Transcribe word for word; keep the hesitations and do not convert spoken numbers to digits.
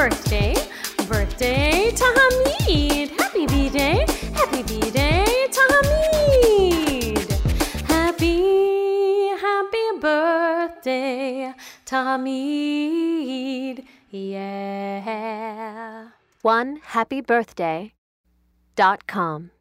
birthday, birthday to Hamid. Happy B-Day, happy B-Day to Hamid. Happy, happy birthday to Hamid. Yeah. one happy birthday dot com